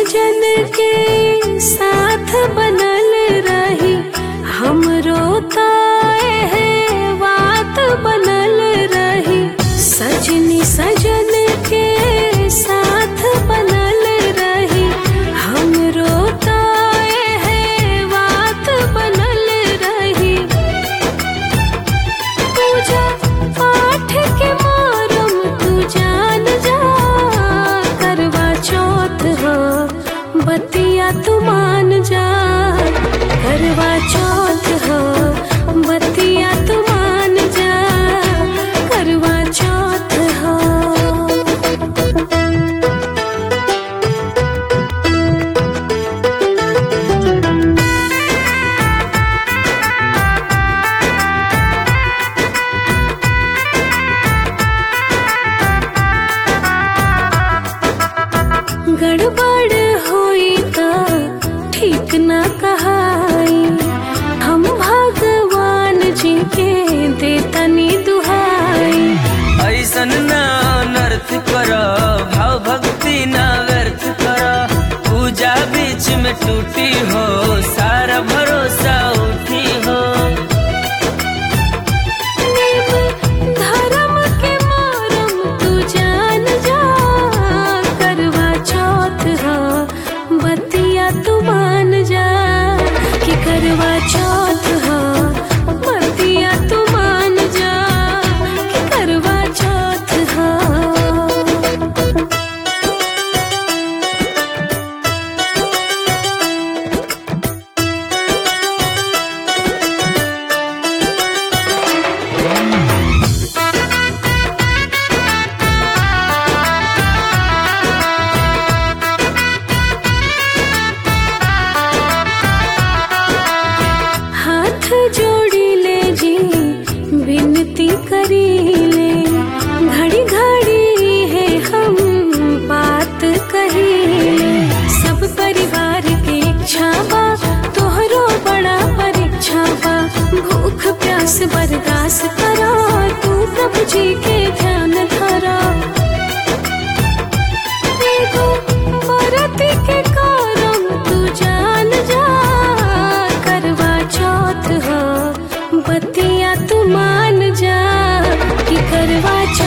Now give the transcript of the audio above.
सजन के साथ बनल रही हमरो ताए है बात बनल रही। सजनी सजन के साथ बनल रही हमरो ताए है बात बनल रही। पूजा पाठ के मारम तू जान जा, करवा चौथ हो बतिया तू मान जा। करवा चौथ हो बतिया तू मान जा, करवा चौथ हो। गड़बड़ होई त ठीक न कहाई, हम भगवान जी के देतनी दुहाई। ऐसन ना अनर्थ कर, भाव भक्ति ना व्यर्थ कर। पूजा बीच में टूटी हो, सारा भरोसा उठी हो। नेम धर्म के मारम तू जान जा, करवा चौथ हो बतिया तू मान जा। कि करवा चौथ हो बतिया तू मान जा, कि करवा चौथ हो। हाथ जोड़ी ले जी विनती करी ले, घड़ी घड़ी है हम बात कही ले। सब परिवार के इच्छा बा, तोहरो बड़ा परीक्षा बा। भूख प्यास बर्दाश्त करो, तू प्रभु जी के ध्यान धरा। एगो बरती के करम तू जान जा, करवा चौथ हो बतिया तू मान जा। कि करवा चौथ